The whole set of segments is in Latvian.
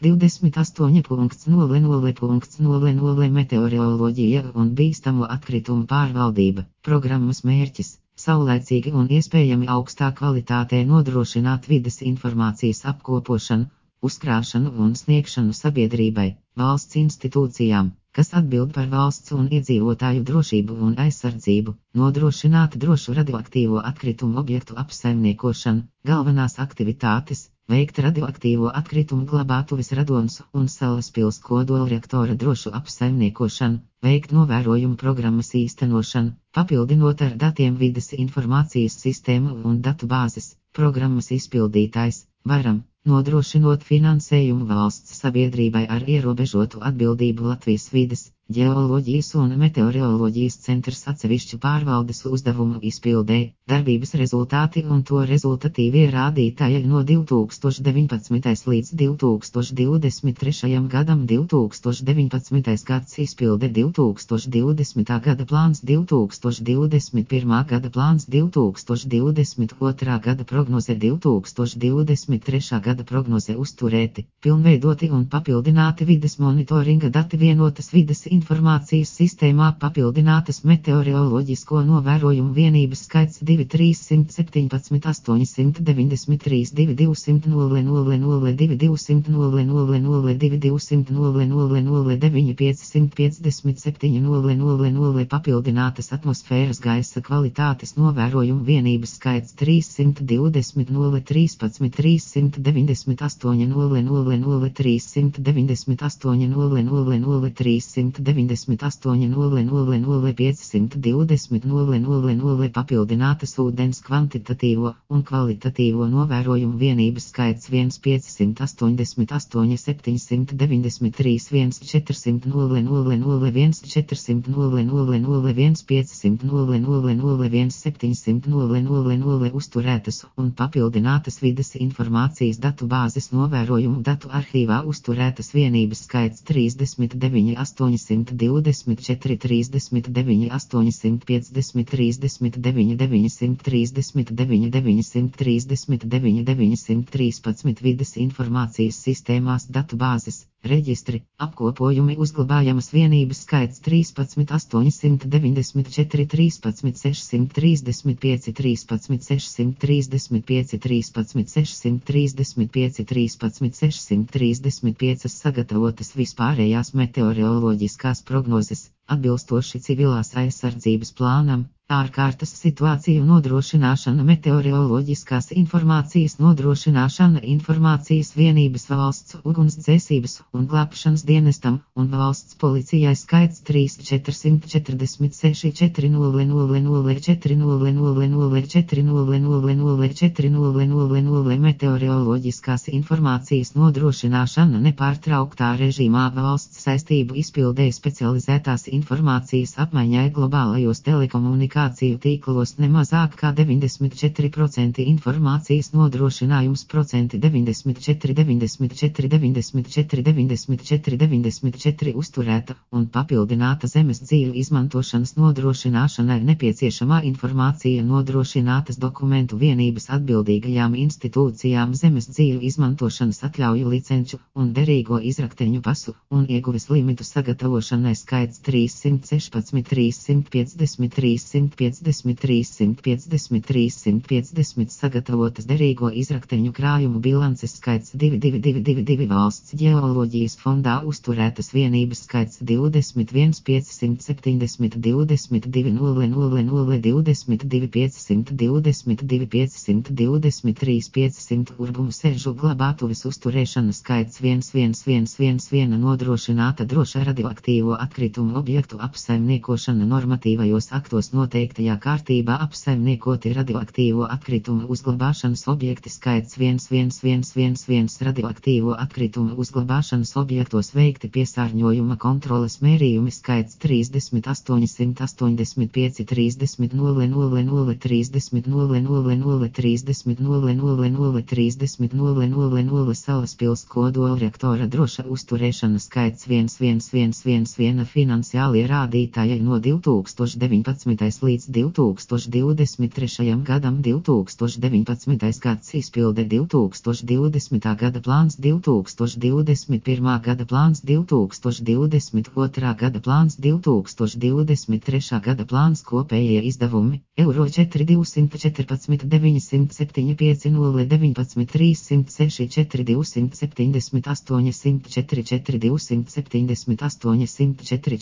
28.00.00 Meteoroloģija un bīstamo atkritumu pārvaldība. Programmas mērķis - saulaicīgi un iespējami augstā kvalitātē nodrošināt vides informācijas apkopošanu, uzkrāšanu un sniegšanu sabiedrībai, valsts institūcijām, kas atbild par valsts un iedzīvotāju drošību un aizsardzību, nodrošināt drošu radioaktīvo atkritumu objektu apsaimniekošanu, galvenās aktivitātes - veikt radioaktīvo atkritumu glabātuves Radons un Salaspils kodolreaktora drošu apsaimniekošanu, veikt novērojumu programmas īstenošanu, papildinot ar datiem vides informācijas sistēmu un datu bāzes, programmas izpildītājs, varam, nodrošinot finansējumu valsts sabiedrībai ar ierobežotu atbildību Latvijas vides, ģeoloģijas un meteoroloģijas centrs atsevišķu pārvaldes uzdevumu izpildē, darbības rezultāti un to rezultatīvie rādītāji no 2019. līdz 2023. gadam 2019. gads izpilde 2020. gada plāns 2021. gada plāns 2022. gada prognoze 2023. gada prognoze uzturēti, pilnveidoti un papildināti vides monitoringa dati vienotas vides informācijas sistēmā papildinātas meteoroloģisko novērojumu vienības skaits 2317 893 2200 0002 200 0002 200 0009 557 000 papildinātas atmosfēras gaisa kvalitātes novērojumu vienības skaits 320 013 398 000 398 000 398 000 520 000 papildinātas ūdens kvantitatīvo un kvalitatīvo novērojumu vienības skaits 1588 793 1400 000 1400 000 1500 000 1700 000 uzturētas un papildinātas vides informācijas datu bāzes novērojumu datu arhīvā uzturētas vienības skaits 39 824 39 850 39 939 939 913 vides informācijas sistēmās datu bāzes. Reģistri, apkopojumi uzglabājamas vienības skaits 13 894 13 635 13 635 13 635 13 635 sagatavotas vispārējās meteoroloģiskās prognozes, atbilstoši civilās aizsardzības plānam. Ārkārtas situāciju nodrošināšana meteoroloģiskās informācijas nodrošināšana informācijas vienības valsts ugunsdzēsības un glābšanas dienestam un valsts policijai skaits 3 446 400 400 400 400 meteoroloģiskās informācijas nodrošināšana nepārtrauktā režīmā valsts saistību izpildēja specializētās informācijas apmaiņai globālajos telekomunikāciju tīklos nemazāk kā 94% informācijas nodrošinājums procenti 94, 94, 94, 94, 94 uzturēta un papildināta zemes dzīvu izmantošanas nodrošināšanai nepieciešamā informācija nodrošinātas dokumentu vienības atbildīgajām institūcijām zemes dzīvu izmantošanas atļauju licenču un derīgo izrakteņu pasu un ieguves limitu sagatavošanai skaits 316, 350, 353, 153, 150 sagatavotas derīgo izrakteņu krājumu bilances skaits 2222 valsts ģeoloģijas fondā uzturētas vienības skaits 21 570 22 000 22 522 523 500 urbumu sežu glabātuves uzturēšanas skaits 1111 nodrošināta droša radioaktīvo atkritumu objektu apsaimniekošana normatīvajos aktos noteiktajā kārtībā apsaimniekoti radioaktīvo atkritumu uzglabāšanas objekti skaits 1111 radioaktīvo atkritumu uzglabāšanas objektos veikti piesārņojuma kontroles mērījumi skaits 30 885 30 000 30 000 30 000 30 000 Salaspils kodolreaktora droša uzturēšana skaits 1111 finansiālie rādītāji no 2019. līdz 2023. gadam 2019. gads izpilde 2020. gada plāns 2021. gada plāns 2022. gada plāns 2023. gada plāns kopējie izdevumi eiro 4214 975 019 306 278 104 278 104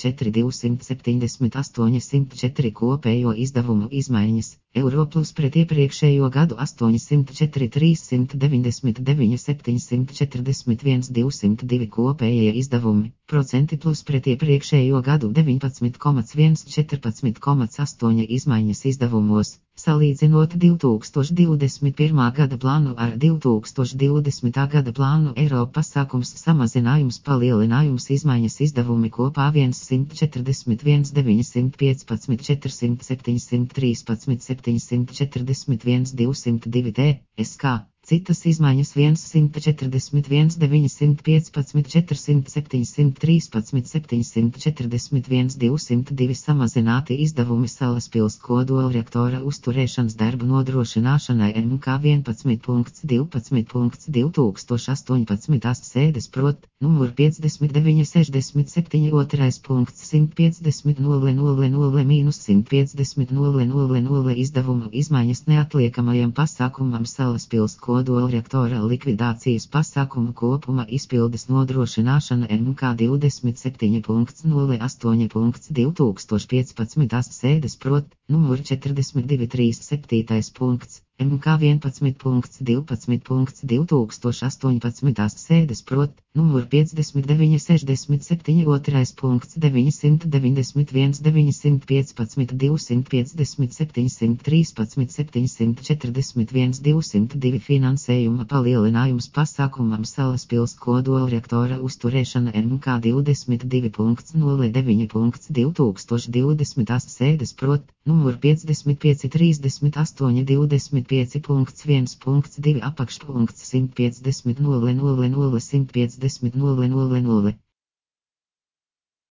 278 104 kopējo izdevumu izmaiņas, eiro plus pret iepriekšējo gadu 804 399 741 202 kopējie izdevumi, procenti plus pret iepriekšējo gadu 19,1 14,8 izmaiņas izdevumos, salīdzinot 2021. gada plānu ar 2020. gada plānu eiro pasākums samazinājums palielinājums izmaiņas izdevumi kopā 141 915 400 713 741 202 TSK. Citas izmaiņas 141 915 400 713 741 202 samazināti izdevumi Salaspils kodolreaktora uzturēšanas darbu nodrošināšanai MK 11.12.2018 sēdes prot, numur 59 67 2. punkts 150 000 mīnus 150 000 izdevumu izmaiņas neatliekamajam pasākumam Salaspils kodolreaktora likvidācijas pasākumu kopuma izpildes nodrošināšana MK 27.08.2015 sēdes prot, numur 42.37. punkts. MK 11.12.2018 sēdes prot, numur 59 67 2. punkts 991 915 250 713 741 202 finansējuma palielinājums pasākumam Salaspils kodolreaktora uzturēšana MK 22.09.2020 sēdes prot, numur 55 38 25.1.2 apakšpunkts 150 000 150 000